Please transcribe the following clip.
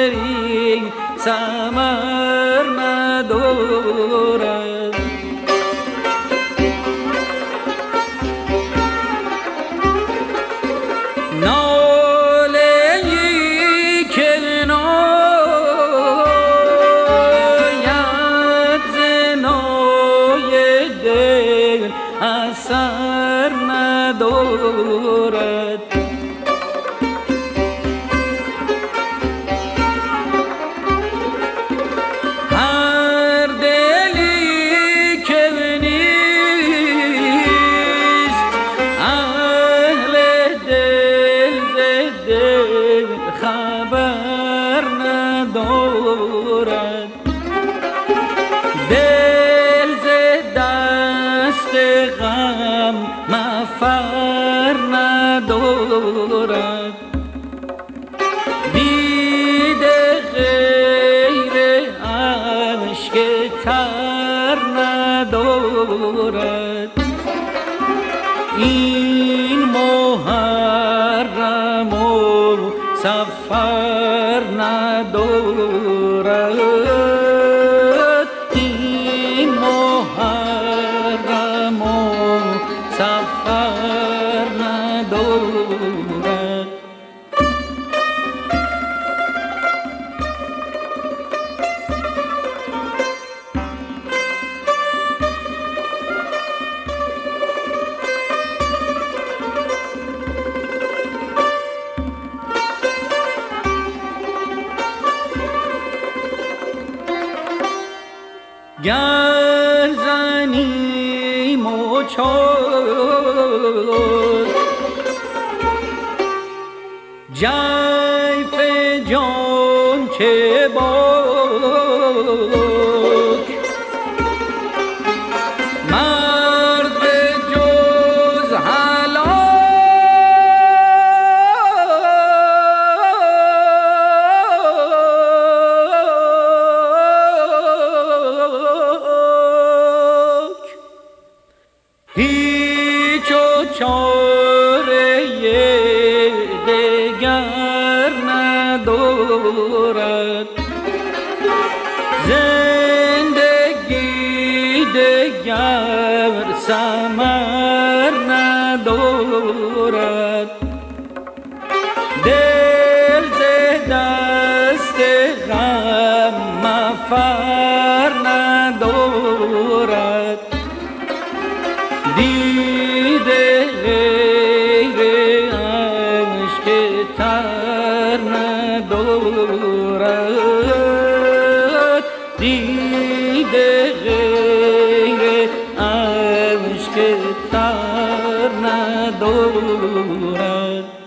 دری ثمر ندارد. ناله‌ای که ناید ز نای دل اثر ندارد. هر دلی که نیست اهل دل ز دل خبر ندارد. دل ز دست غم مفر ندارد. دیده غیر اشک تر ندارد. این محرم و سفر ندارد. این محرم و سفر ندارد. گر زنیم و چاد جیف جان که باک مرد جز هیچ و چاره دگر ندارد. زندگی دگر ثمر ندارد. دل ز دست غم مفر ندارد. دیده غیر اشک تر ندارد. دیده غیر اشک تر ندارد.